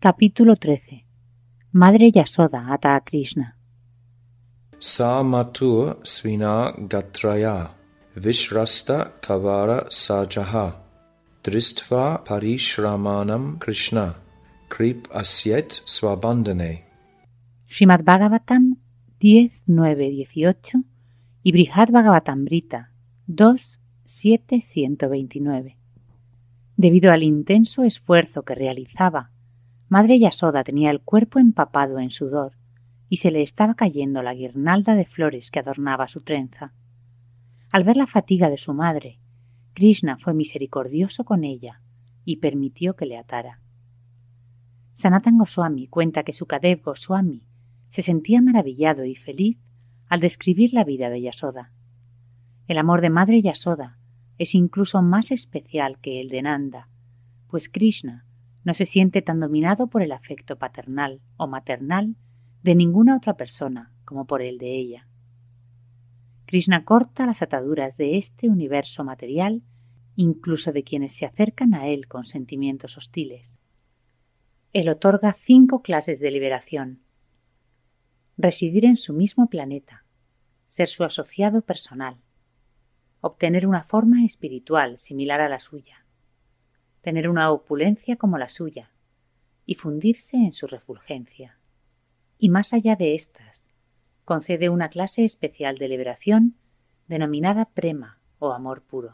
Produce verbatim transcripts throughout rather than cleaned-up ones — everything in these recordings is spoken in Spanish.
Capítulo trece. Madre Yasoda ata a Krishna. Sa matur svina gatraya vishrasta kavara sajaha dristva parishramanam Krishna krip asyet swabandhane. Srimad Bhagavatam diez, nueve, dieciocho y Brihad Bhagavatamrita dos, siete, ciento veintinueve. Debido al intenso esfuerzo que realizaba, Madre Yasoda tenía el cuerpo empapado en sudor y se le estaba cayendo la guirnalda de flores que adornaba su trenza. Al ver la fatiga de su madre, Krishna fue misericordioso con ella y permitió que le atara. Sanatan Goswami cuenta que Sukadev Goswami se sentía maravillado y feliz al describir la vida de Yasoda. El amor de Madre Yasoda es incluso más especial que el de Nanda, pues Krishna no se siente tan dominado por el afecto paternal o maternal de ninguna otra persona como por el de ella. Krishna corta las ataduras de este universo material, incluso de quienes se acercan a él con sentimientos hostiles. Él otorga cinco clases de liberación: residir en su mismo planeta, ser su asociado personal, obtener una forma espiritual similar a la suya, tener una opulencia como la suya y fundirse en su refulgencia. Y más allá de estas, concede una clase especial de liberación denominada prema o amor puro.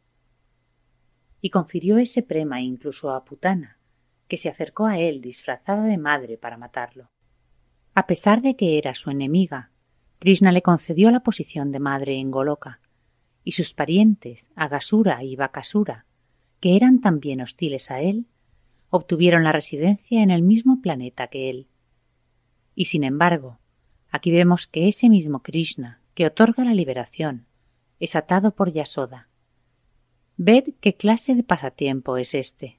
Y confirió ese prema incluso a Putana, que se acercó a él disfrazada de madre para matarlo. A pesar de que era su enemiga, Krishna le concedió la posición de madre en Goloka, y sus parientes, Agasura y Bakasura, que eran también hostiles a él, obtuvieron la residencia en el mismo planeta que él. Y sin embargo, aquí vemos que ese mismo Krishna, que otorga la liberación, es atado por Yasoda. Ved qué clase de pasatiempo es este.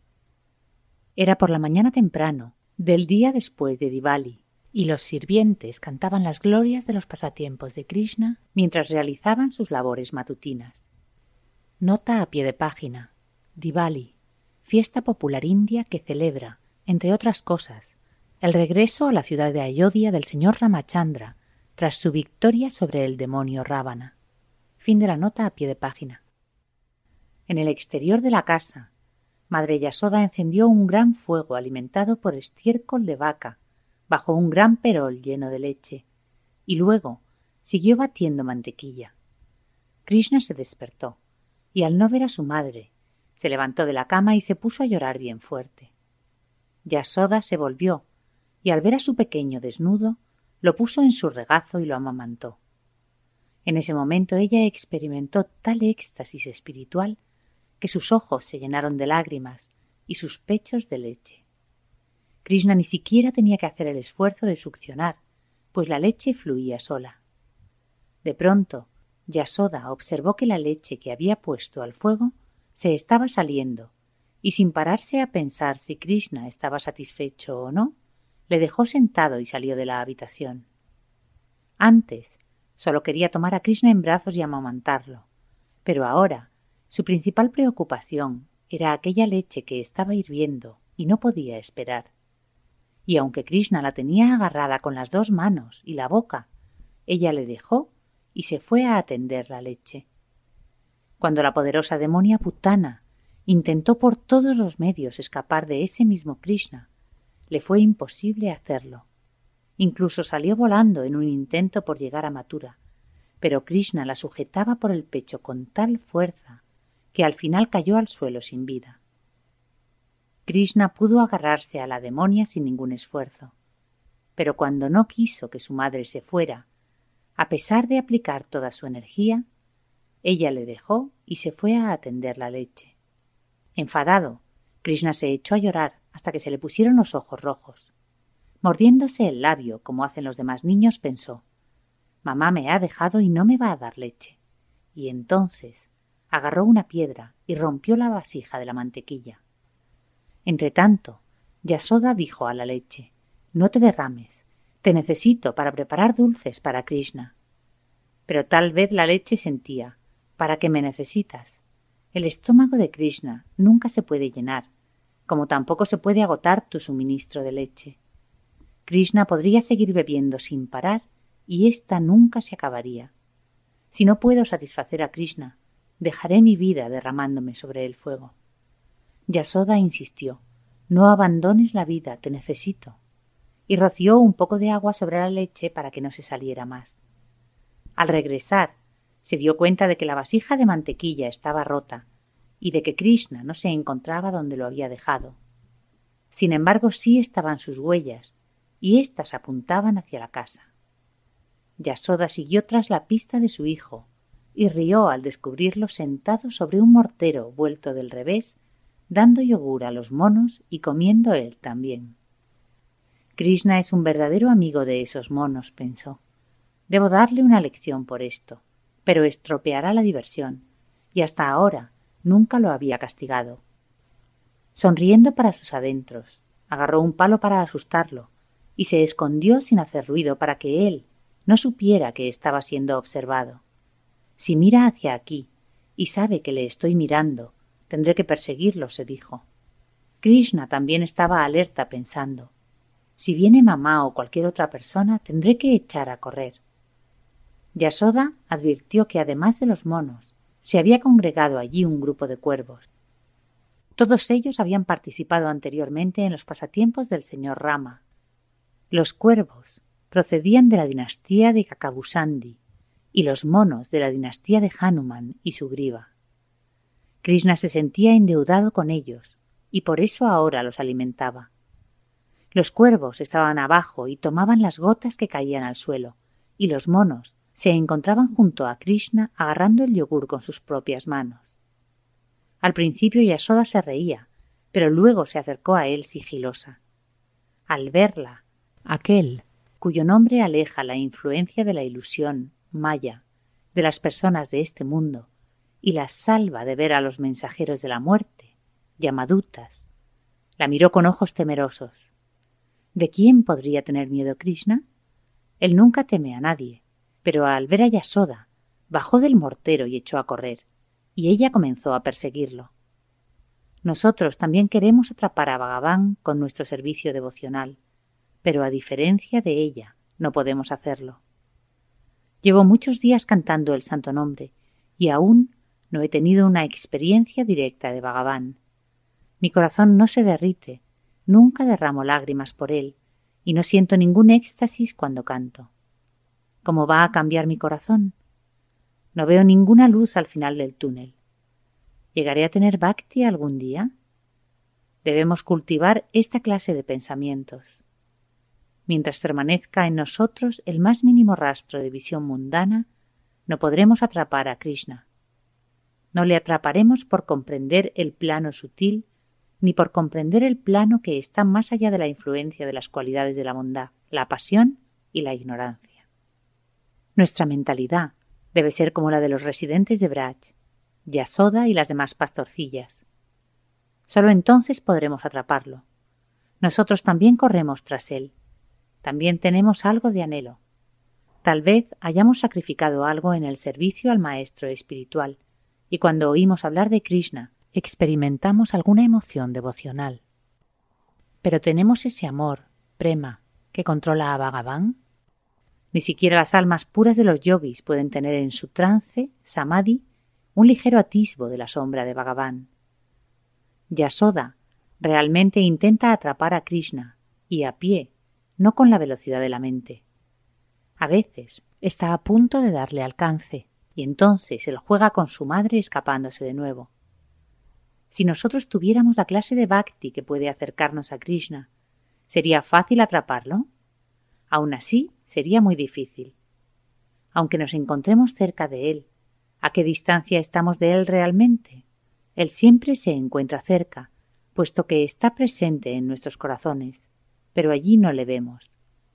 Era por la mañana temprano, del día después de Diwali, y los sirvientes cantaban las glorias de los pasatiempos de Krishna mientras realizaban sus labores matutinas. Nota a pie de página. Diwali, fiesta popular india que celebra, entre otras cosas, el regreso a la ciudad de Ayodhya del señor Ramachandra tras su victoria sobre el demonio Ravana. Fin de la nota a pie de página. En el exterior de la casa, Madre Yasoda encendió un gran fuego alimentado por estiércol de vaca bajo un gran perol lleno de leche, y luego siguió batiendo mantequilla. Krishna se despertó, y al no ver a su madre, se levantó de la cama y se puso a llorar bien fuerte. Yasoda se volvió, y al ver a su pequeño desnudo, lo puso en su regazo y lo amamantó. En ese momento ella experimentó tal éxtasis espiritual que sus ojos se llenaron de lágrimas y sus pechos de leche. Krishna ni siquiera tenía que hacer el esfuerzo de succionar, pues la leche fluía sola. De pronto, Yasoda observó que la leche que había puesto al fuego se estaba saliendo, y sin pararse a pensar si Krishna estaba satisfecho o no, le dejó sentado y salió de la habitación. Antes, solo quería tomar a Krishna en brazos y amamantarlo, pero ahora su principal preocupación era aquella leche que estaba hirviendo y no podía esperar. Y aunque Krishna la tenía agarrada con las dos manos y la boca, ella le dejó y se fue a atender la leche. Cuando la poderosa demonia Putana intentó por todos los medios escapar de ese mismo Krishna, le fue imposible hacerlo. Incluso salió volando en un intento por llegar a Mathura, pero Krishna la sujetaba por el pecho con tal fuerza que al final cayó al suelo sin vida. Krishna pudo agarrarse a la demonia sin ningún esfuerzo, pero cuando no quiso que su madre se fuera, a pesar de aplicar toda su energía, ella le dejó y se fue a atender la leche. Enfadado, Krishna se echó a llorar hasta que se le pusieron los ojos rojos. Mordiéndose el labio, como hacen los demás niños, pensó: «Mamá me ha dejado y no me va a dar leche». Y entonces agarró una piedra y rompió la vasija de la mantequilla. Entretanto, Yasoda dijo a la leche: «No te derrames, te necesito para preparar dulces para Krishna». Pero tal vez la leche sentía: «¿Para qué me necesitas? El estómago de Krishna nunca se puede llenar, como tampoco se puede agotar tu suministro de leche. Krishna podría seguir bebiendo sin parar y ésta nunca se acabaría. Si no puedo satisfacer a Krishna, dejaré mi vida derramándome sobre el fuego. Yasoda insistió: no abandones la vida, te necesito, y roció un poco de agua sobre la leche para que no se saliera más. Al regresar, se dio cuenta de que la vasija de mantequilla estaba rota y de que Krishna no se encontraba donde lo había dejado. Sin embargo, sí estaban sus huellas, y éstas apuntaban hacia la casa. Yasoda siguió tras la pista de su hijo y rió al descubrirlo sentado sobre un mortero vuelto del revés, dando yogur a los monos y comiendo él también. Krishna es un verdadero amigo de esos monos, pensó. Debo darle una lección por esto, pero estropeará la diversión, y hasta ahora nunca lo había castigado. Sonriendo para sus adentros, agarró un palo para asustarlo y se escondió sin hacer ruido para que él no supiera que estaba siendo observado. Si mira hacia aquí y sabe que le estoy mirando, tendré que perseguirlo, se dijo. Krishna también estaba alerta pensando: si viene mamá o cualquier otra persona, tendré que echar a correr. Yasoda advirtió que además de los monos, se había congregado allí un grupo de cuervos. Todos ellos habían participado anteriormente en los pasatiempos del señor Rama. Los cuervos procedían de la dinastía de Kakabusandi y los monos de la dinastía de Hanuman y Sugriva. Krishna se sentía endeudado con ellos y por eso ahora los alimentaba. Los cuervos estaban abajo y tomaban las gotas que caían al suelo, y los monos se encontraban junto a Krishna agarrando el yogur con sus propias manos. Al principio Yasoda se reía, pero luego se acercó a él sigilosa. Al verla, aquel cuyo nombre aleja la influencia de la ilusión, Maya, de las personas de este mundo, y las salva de ver a los mensajeros de la muerte, Yamadutas, la miró con ojos temerosos. ¿De quién podría tener miedo Krishna? Él nunca teme a nadie, pero al ver a Yasoda, bajó del mortero y echó a correr, y ella comenzó a perseguirlo. Nosotros también queremos atrapar a Bhagavan con nuestro servicio devocional, pero a diferencia de ella, no podemos hacerlo. Llevo muchos días cantando el santo nombre, y aún no he tenido una experiencia directa de Bhagavan. Mi corazón no se derrite, nunca derramo lágrimas por él, y no siento ningún éxtasis cuando canto. ¿Cómo va a cambiar mi corazón? No veo ninguna luz al final del túnel. ¿Llegaré a tener bhakti algún día? Debemos cultivar esta clase de pensamientos. Mientras permanezca en nosotros el más mínimo rastro de visión mundana, no podremos atrapar a Krishna. No le atraparemos por comprender el plano sutil, ni por comprender el plano que está más allá de la influencia de las cualidades de la bondad, la pasión y la ignorancia. Nuestra mentalidad debe ser como la de los residentes de Braj, Yasoda y las demás pastorcillas. Solo entonces podremos atraparlo. Nosotros también corremos tras él. También tenemos algo de anhelo. Tal vez hayamos sacrificado algo en el servicio al maestro espiritual, y cuando oímos hablar de Krishna, experimentamos alguna emoción devocional. ¿Pero tenemos ese amor, prema, que controla a Bhagavan? Ni siquiera las almas puras de los yogis pueden tener en su trance, samadhi, un ligero atisbo de la sombra de Bhagavan. Yasoda realmente intenta atrapar a Krishna, y a pie, no con la velocidad de la mente. A veces está a punto de darle alcance, y entonces él juega con su madre escapándose de nuevo. Si nosotros tuviéramos la clase de bhakti que puede acercarnos a Krishna, ¿sería fácil atraparlo? Aún así, sería muy difícil. Aunque nos encontremos cerca de él, ¿a qué distancia estamos de él realmente? Él siempre se encuentra cerca, puesto que está presente en nuestros corazones, pero allí no le vemos.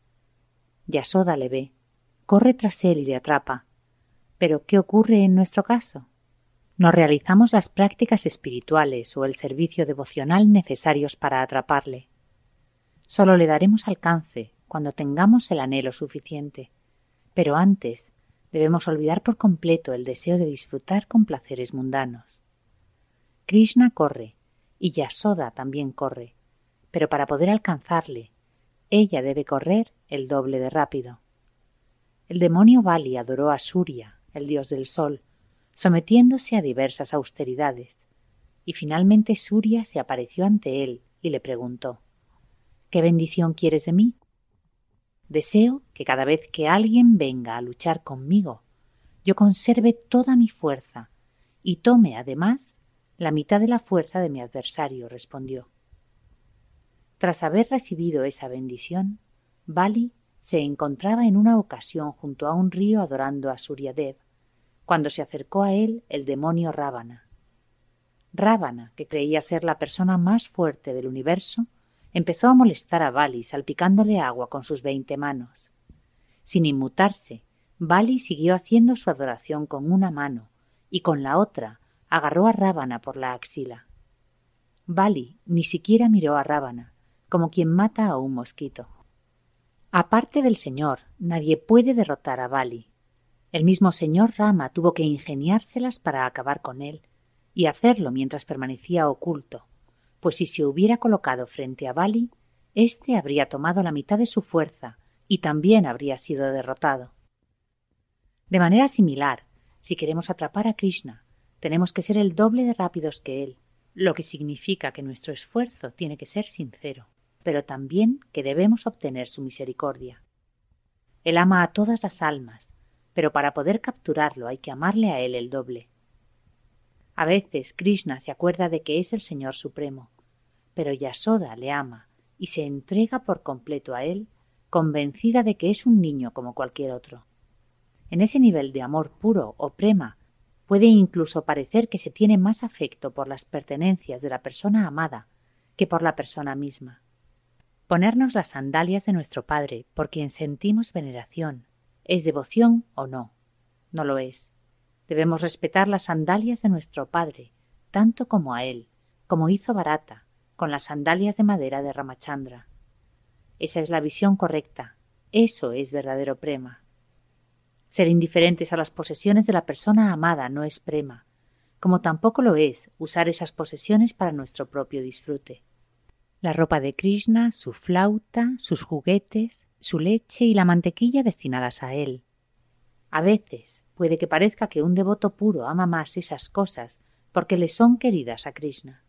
Yasoda le ve, corre tras él y le atrapa. ¿Pero qué ocurre en nuestro caso? No realizamos las prácticas espirituales o el servicio devocional necesarios para atraparle. Solo le daremos alcance cuando tengamos el anhelo suficiente, pero antes debemos olvidar por completo el deseo de disfrutar con placeres mundanos. Krishna corre, y Yasoda también corre, pero para poder alcanzarle, ella debe correr el doble de rápido. El demonio Bali adoró a Surya, el dios del sol, sometiéndose a diversas austeridades, y finalmente Surya se apareció ante él y le preguntó: ¿Qué bendición quieres de mí? Deseo que cada vez que alguien venga a luchar conmigo, yo conserve toda mi fuerza y tome, además, la mitad de la fuerza de mi adversario, respondió. Tras haber recibido esa bendición, Bali se encontraba en una ocasión junto a un río adorando a Suryadev, cuando se acercó a él el demonio Ravana. Ravana, que creía ser la persona más fuerte del universo, empezó a molestar a Bali salpicándole agua con sus veinte manos. Sin inmutarse, Bali siguió haciendo su adoración con una mano y con la otra agarró a Ravana por la axila. Bali ni siquiera miró a Ravana, como quien mata a un mosquito. Aparte del señor, nadie puede derrotar a Bali. El mismo señor Rama tuvo que ingeniárselas para acabar con él, y hacerlo mientras permanecía oculto, pues si se hubiera colocado frente a Bali, éste habría tomado la mitad de su fuerza y también habría sido derrotado. De manera similar, si queremos atrapar a Krishna, tenemos que ser el doble de rápidos que él, lo que significa que nuestro esfuerzo tiene que ser sincero, pero también que debemos obtener su misericordia. Él ama a todas las almas, pero para poder capturarlo hay que amarle a él el doble. A veces Krishna se acuerda de que es el Señor Supremo, pero Yasoda le ama y se entrega por completo a él, convencida de que es un niño como cualquier otro. En ese nivel de amor puro o prema, puede incluso parecer que se tiene más afecto por las pertenencias de la persona amada que por la persona misma. Ponernos las sandalias de nuestro Padre por quien sentimos veneración, ¿es devoción o no? No lo es. Debemos respetar las sandalias de nuestro Padre, tanto como a él, como hizo Bharata, con las sandalias de madera de Ramachandra. Esa es la visión correcta. Eso es verdadero prema. Ser indiferentes a las posesiones de la persona amada no es prema, como tampoco lo es usar esas posesiones para nuestro propio disfrute. La ropa de Krishna, su flauta, sus juguetes, su leche y la mantequilla destinadas a él. A veces puede que parezca que un devoto puro ama más esas cosas porque le son queridas a Krishna.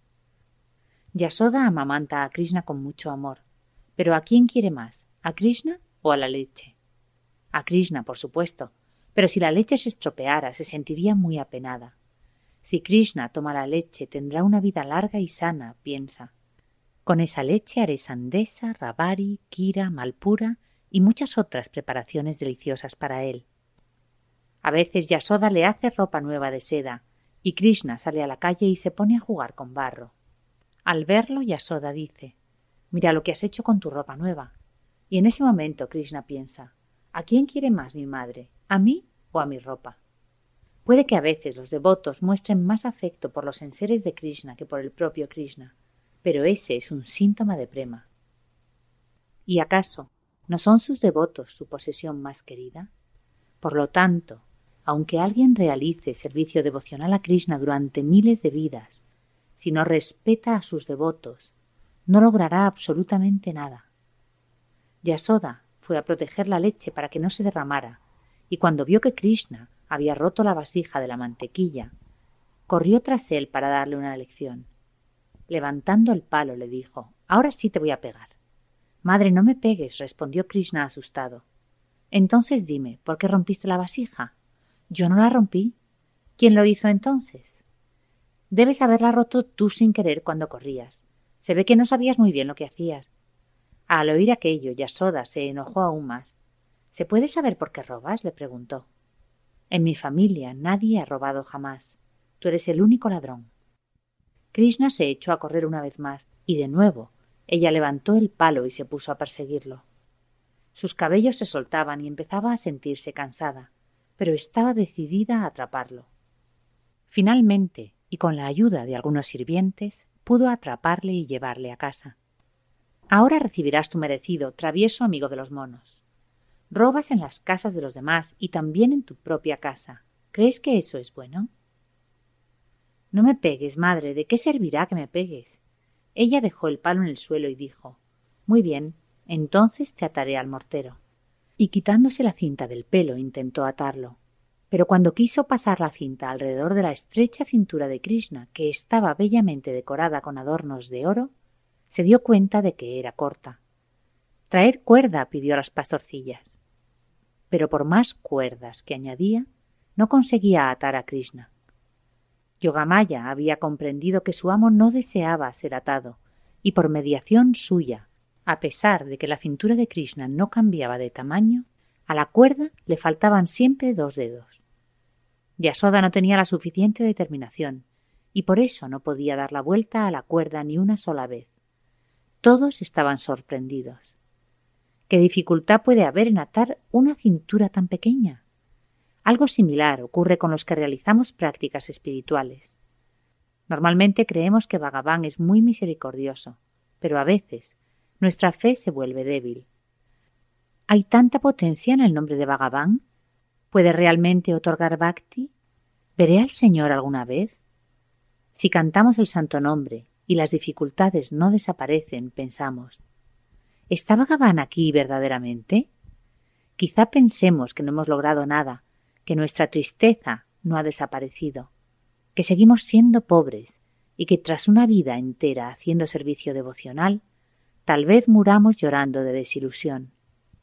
Yasoda amamanta a Krishna con mucho amor, pero ¿a quién quiere más? ¿A Krishna o a la leche? A Krishna, por supuesto, pero si la leche se estropeara se sentiría muy apenada. Si Krishna toma la leche tendrá una vida larga y sana, piensa. Con esa leche haré sandesa, rabari, kira, malpura y muchas otras preparaciones deliciosas para él. A veces Yasoda le hace ropa nueva de seda y Krishna sale a la calle y se pone a jugar con barro. Al verlo, Yasoda dice: «Mira lo que has hecho con tu ropa nueva». Y en ese momento Krishna piensa: ¿a quién quiere más mi madre? ¿A mí o a mi ropa? Puede que a veces los devotos muestren más afecto por los enseres de Krishna que por el propio Krishna, pero ese es un síntoma de prema. ¿Y acaso no son sus devotos su posesión más querida? Por lo tanto, aunque alguien realice servicio devocional a Krishna durante miles de vidas, si no respeta a sus devotos, no logrará absolutamente nada. Yasoda fue a proteger la leche para que no se derramara, y cuando vio que Krishna había roto la vasija de la mantequilla, corrió tras él para darle una lección. Levantando el palo le dijo: «Ahora sí te voy a pegar». «Madre, no me pegues», respondió Krishna asustado. «Entonces dime, ¿por qué rompiste la vasija?» «Yo no la rompí». «¿Quién lo hizo entonces?» «Debes haberla roto tú sin querer cuando corrías. Se ve que no sabías muy bien lo que hacías». Al oír aquello, Yasoda se enojó aún más. «¿Se puede saber por qué robas?», le preguntó. «En mi familia nadie ha robado jamás. Tú eres el único ladrón». Krishna se echó a correr una vez más, y de nuevo ella levantó el palo y se puso a perseguirlo. Sus cabellos se soltaban y empezaba a sentirse cansada, pero estaba decidida a atraparlo. Finalmente, y con la ayuda de algunos sirvientes, pudo atraparle y llevarle a casa. «Ahora recibirás tu merecido, travieso amigo de los monos. Robas en las casas de los demás y también en tu propia casa. ¿Crees que eso es bueno?» No me pegues, madre, ¿de qué servirá que me pegues? Ella dejó el palo en el suelo y dijo: Muy bien, entonces te ataré al mortero. Y quitándose la cinta del pelo intentó atarlo. Pero cuando quiso pasar la cinta alrededor de la estrecha cintura de Krishna, que estaba bellamente decorada con adornos de oro, se dio cuenta de que era corta. «Traed cuerda», pidió a las pastorcillas. Pero por más cuerdas que añadía, no conseguía atar a Krishna. Yogamaya había comprendido que su amo no deseaba ser atado, y por mediación suya, a pesar de que la cintura de Krishna no cambiaba de tamaño, a la cuerda le faltaban siempre dos dedos. Yasoda no tenía la suficiente determinación, y por eso no podía dar la vuelta a la cuerda ni una sola vez. Todos estaban sorprendidos. ¿Qué dificultad puede haber en atar una cintura tan pequeña? Algo similar ocurre con los que realizamos prácticas espirituales. Normalmente creemos que Bhagavan es muy misericordioso, pero a veces nuestra fe se vuelve débil. ¿Hay tanta potencia en el nombre de Bhagavan? ¿Puede realmente otorgar bhakti? ¿Veré al Señor alguna vez? Si cantamos el santo nombre y las dificultades no desaparecen, pensamos: ¿está Bhagavan aquí verdaderamente? Quizá pensemos que no hemos logrado nada, que nuestra tristeza no ha desaparecido, que seguimos siendo pobres y que tras una vida entera haciendo servicio devocional, tal vez muramos llorando de desilusión.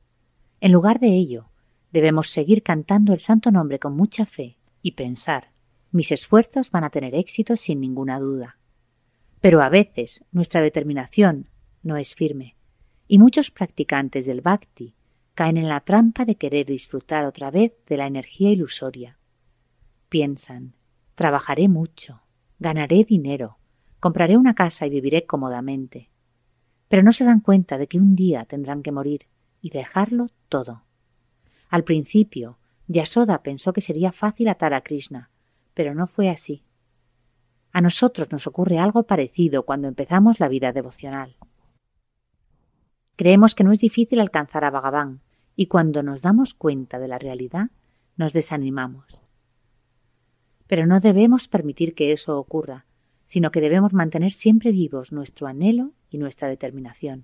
En lugar de ello, debemos seguir cantando el santo nombre con mucha fe y pensar: mis esfuerzos van a tener éxito sin ninguna duda. Pero a veces nuestra determinación no es firme, y muchos practicantes del bhakti caen en la trampa de querer disfrutar otra vez de la energía ilusoria. Piensan: trabajaré mucho, ganaré dinero, compraré una casa y viviré cómodamente. Pero no se dan cuenta de que un día tendrán que morir y dejarlo todo. Al principio, Yasoda pensó que sería fácil atar a Krishna, pero no fue así. A nosotros nos ocurre algo parecido cuando empezamos la vida devocional. Creemos que no es difícil alcanzar a Bhagavan, y cuando nos damos cuenta de la realidad, nos desanimamos. Pero no debemos permitir que eso ocurra, sino que debemos mantener siempre vivos nuestro anhelo y nuestra determinación.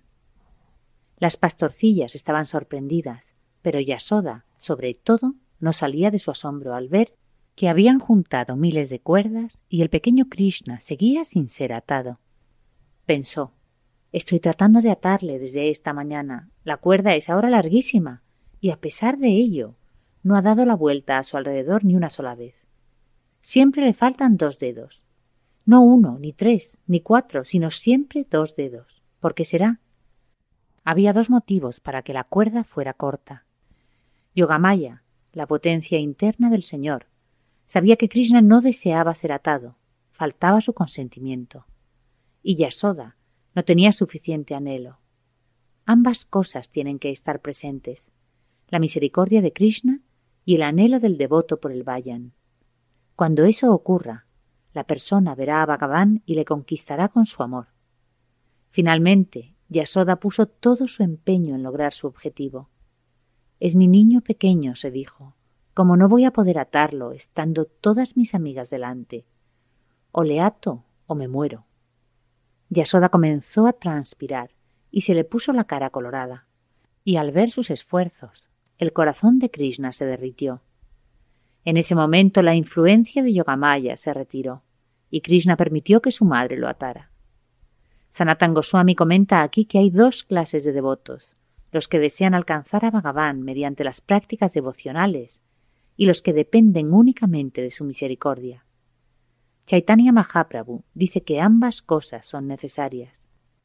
Las pastorcillas estaban sorprendidas, pero Yasoda, sobre todo, no salía de su asombro al ver que habían juntado miles de cuerdas y el pequeño Krishna seguía sin ser atado. Pensó: estoy tratando de atarle desde esta mañana. La cuerda es ahora larguísima y a pesar de ello no ha dado la vuelta a su alrededor ni una sola vez. Siempre le faltan dos dedos. No uno, ni tres, ni cuatro, sino siempre dos dedos. ¿Por qué será? Había dos motivos para que la cuerda fuera corta. Yogamaya, la potencia interna del Señor, sabía que Krishna no deseaba ser atado, faltaba su consentimiento. Y Yasoda no tenía suficiente anhelo. Ambas cosas tienen que estar presentes: la misericordia de Krishna y el anhelo del devoto por el Vayan. Cuando eso ocurra, la persona verá a Bhagavan y le conquistará con su amor. Finalmente, Yasoda puso todo su empeño en lograr su objetivo. Es mi niño pequeño, se dijo, como no voy a poder atarlo estando todas mis amigas delante. O le ato o me muero. Yasoda comenzó a transpirar y se le puso la cara colorada. Y al ver sus esfuerzos, el corazón de Krishna se derritió. En ese momento la influencia de Yogamaya se retiró y Krishna permitió que su madre lo atara. Sanatan Goswami comenta aquí que hay dos clases de devotos: los que desean alcanzar a Bhagavan mediante las prácticas devocionales y los que dependen únicamente de su misericordia. Chaitanya Mahaprabhu dice que ambas cosas son necesarias.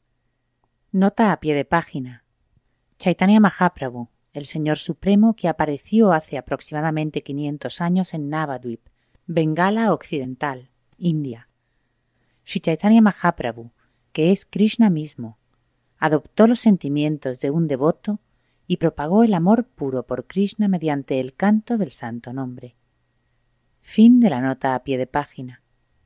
Nota a pie de página. Chaitanya Mahaprabhu, el Señor Supremo que apareció hace aproximadamente quinientos años en Navadvip, Bengala Occidental, India. Sri Chaitanya Mahaprabhu, que es Krishna mismo, adoptó los sentimientos de un devoto y propagó el amor puro por Krishna mediante el canto del santo nombre. Fin de la nota a pie de página.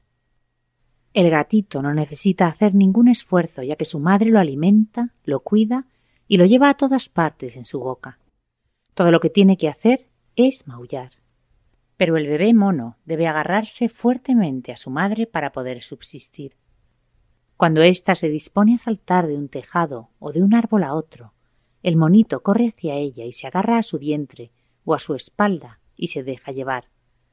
El gatito no necesita hacer ningún esfuerzo, ya que su madre lo alimenta, lo cuida y lo lleva a todas partes en su boca. Todo lo que tiene que hacer es maullar. Pero el bebé mono debe agarrarse fuertemente a su madre para poder subsistir. Cuando ésta se dispone a saltar de un tejado o de un árbol a otro, el monito corre hacia ella y se agarra a su vientre o a su espalda y se deja llevar.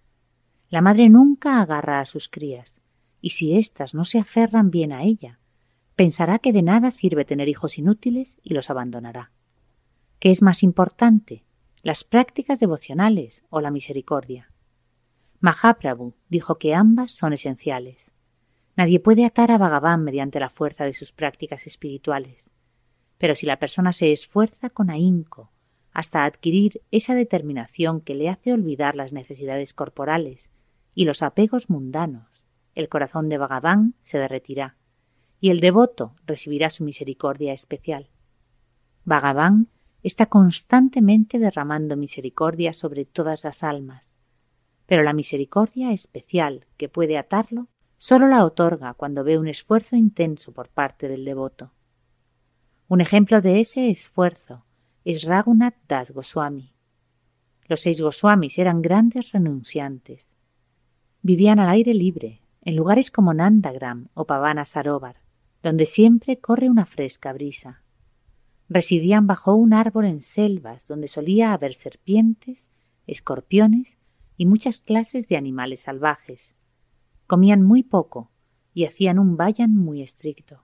La madre nunca agarra a sus crías, y si éstas no se aferran bien a ella, pensará que de nada sirve tener hijos inútiles y los abandonará. ¿Qué es más importante, las prácticas devocionales o la misericordia? Mahaprabhu dijo que ambas son esenciales. Nadie puede atar a Bhagavan mediante la fuerza de sus prácticas espirituales, pero si la persona se esfuerza con ahínco hasta adquirir esa determinación que le hace olvidar las necesidades corporales y los apegos mundanos, el corazón de Bhagavan se derretirá y el devoto recibirá su misericordia especial. Bhagavan está constantemente derramando misericordia sobre todas las almas, pero la misericordia especial que puede atarlo solo la otorga cuando ve un esfuerzo intenso por parte del devoto. Un ejemplo de ese esfuerzo es Raghunath Das Goswami. Los seis Goswamis eran grandes renunciantes. Vivían al aire libre, en lugares como Nandagram o Pavana Sarovar, donde siempre corre una fresca brisa. Residían bajo un árbol en selvas donde solía haber serpientes, escorpiones y muchas clases de animales salvajes. Comían muy poco y hacían un vayan muy estricto.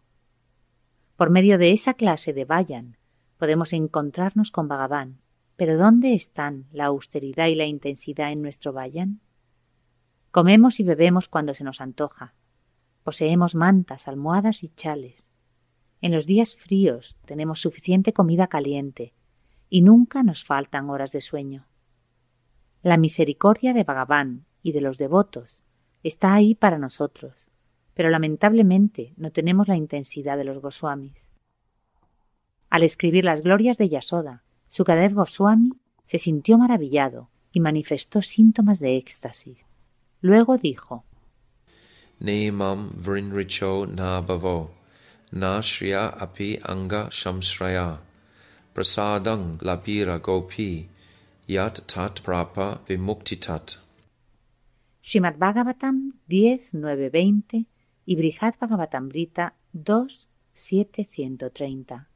Por medio de esa clase de vayan podemos encontrarnos con Bhagavan, pero ¿dónde están la austeridad y la intensidad en nuestro vayan? Comemos y bebemos cuando se nos antoja. Poseemos mantas, almohadas y chales. En los días fríos tenemos suficiente comida caliente y nunca nos faltan horas de sueño. La misericordia de Bhagavan y de los devotos está ahí para nosotros, pero lamentablemente no tenemos la intensidad de los Goswamis. Al escribir las glorias de Yasoda, Sukadev Goswami se sintió maravillado y manifestó síntomas de éxtasis. Luego dijo: Neimam vrinricho na bhavo, na shriya api anga shamshraya, prasadang labira gopi, yat tat prapa vimuktitat. Srimad Bhagavatam diez, nueve, veinte y Brihad Bhagavatamrita dos, siete, ciento treinta.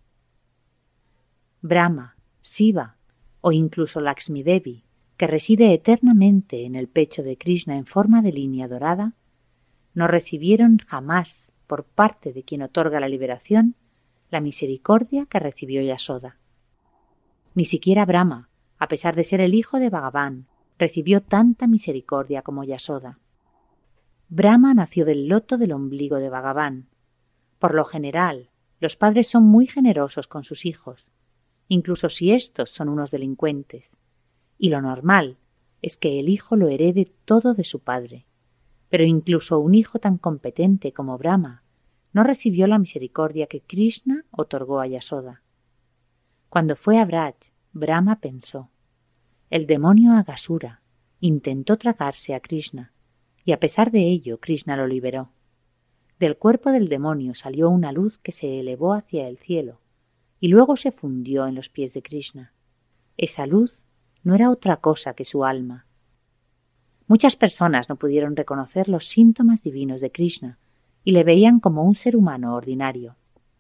Brahma, Shiva o incluso Lakshmi Devi, que reside eternamente en el pecho de Krishna en forma de línea dorada, no recibieron jamás por parte de quien otorga la liberación la misericordia que recibió Yasoda. Ni siquiera Brahma, a pesar de ser el hijo de Bhagavan, recibió tanta misericordia como Yasoda. Brahma nació del loto del ombligo de Bhagavan. Por lo general, los padres son muy generosos con sus hijos, incluso si éstos son unos delincuentes, y lo normal es que el hijo lo herede todo de su padre. Pero incluso un hijo tan competente como Brahma no recibió la misericordia que Krishna otorgó a Yasoda. Cuando fue a Braj, Brahma pensó: el demonio Aghasura intentó tragarse a Krishna, y a pesar de ello Krishna lo liberó. Del cuerpo del demonio salió una luz que se elevó hacia el cielo, y luego se fundió en los pies de Krishna. Esa luz no era otra cosa que su alma. Muchas personas no pudieron reconocer los síntomas divinos de Krishna y le veían como un ser humano ordinario.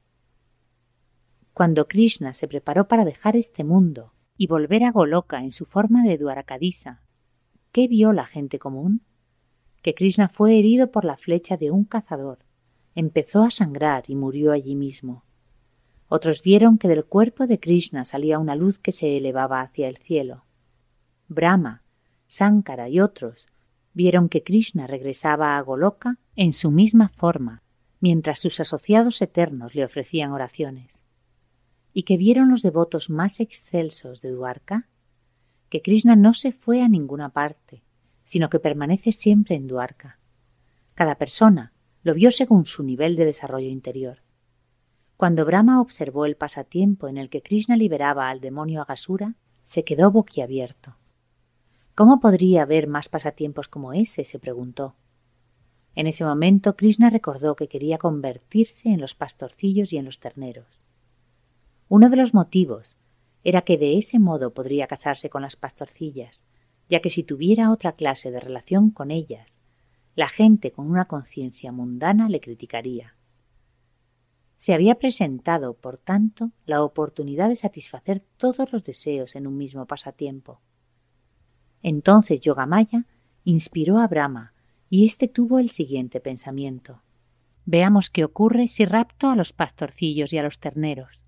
Cuando Krishna se preparó para dejar este mundo y volver a Goloka en su forma de Dwarakadisa, ¿qué vio la gente común? Que Krishna fue herido por la flecha de un cazador, empezó a sangrar y murió allí mismo. Otros vieron que del cuerpo de Krishna salía una luz que se elevaba hacia el cielo. Brahma, Sankara y otros vieron que Krishna regresaba a Goloka en su misma forma, mientras sus asociados eternos le ofrecían oraciones. ¿Y qué vieron los devotos más excelsos de Dwarka? Que Krishna no se fue a ninguna parte, sino que permanece siempre en Dwarka. Cada persona lo vio según su nivel de desarrollo interior. Cuando Brahma observó el pasatiempo en el que Krishna liberaba al demonio Aghasura, se quedó boquiabierto. ¿Cómo podría haber más pasatiempos como ese?, se preguntó. En ese momento Krishna recordó que quería convertirse en los pastorcillos y en los terneros. Uno de los motivos era que de ese modo podría casarse con las pastorcillas, ya que si tuviera otra clase de relación con ellas, la gente con una conciencia mundana le criticaría. Se había presentado, por tanto, la oportunidad de satisfacer todos los deseos en un mismo pasatiempo. Entonces Yogamaya inspiró a Brahma y éste tuvo el siguiente pensamiento. Veamos qué ocurre si rapto a los pastorcillos y a los terneros.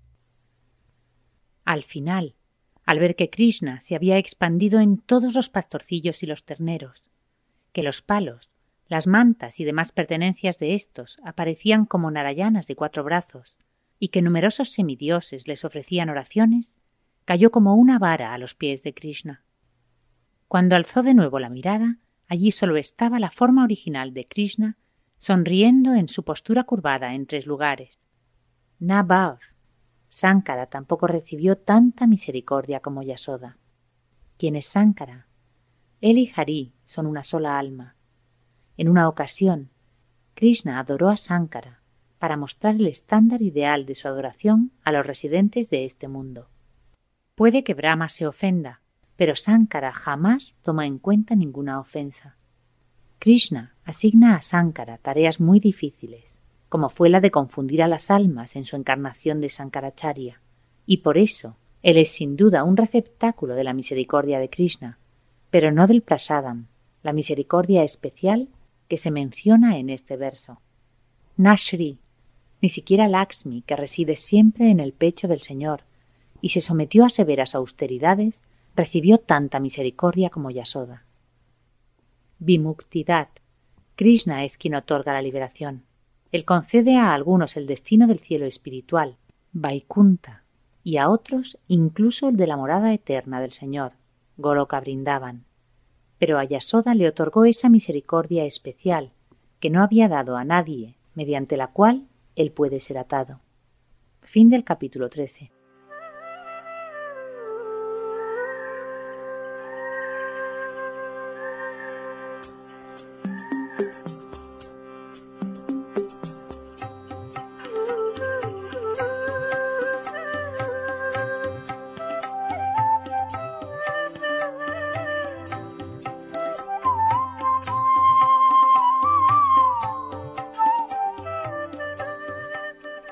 Al final, al ver que Krishna se había expandido en todos los pastorcillos y los terneros, que los palos, las mantas y demás pertenencias de éstos aparecían como narayanas de cuatro brazos y que numerosos semidioses les ofrecían oraciones, cayó como una vara a los pies de Krishna. Cuando alzó de nuevo la mirada, allí solo estaba la forma original de Krishna, sonriendo en su postura curvada en tres lugares. Nabhav, Sankara tampoco recibió tanta misericordia como Yasoda. ¿Quién es Sankara? Él y Hari son una sola alma. En una ocasión, Krishna adoró a Sankara para mostrar el estándar ideal de su adoración a los residentes de este mundo. Puede que Brahma se ofenda, pero Sankara jamás toma en cuenta ninguna ofensa. Krishna asigna a Sankara tareas muy difíciles, como fue la de confundir a las almas en su encarnación de Sankaracharya, y por eso él es sin duda un receptáculo de la misericordia de Krishna, pero no del prasadam, la misericordia especial que se menciona en este verso. Nashri, ni siquiera Lakshmi, que reside siempre en el pecho del Señor y se sometió a severas austeridades, recibió tanta misericordia como Yasoda. Vimuktidat, Krishna es quien otorga la liberación. Él concede a algunos el destino del cielo espiritual, Vaikunta, y a otros incluso el de la morada eterna del Señor, Goloka Vrindavan. Pero a Yasoda le otorgó esa misericordia especial que no había dado a nadie, mediante la cual él puede ser atado. Fin del capítulo trece.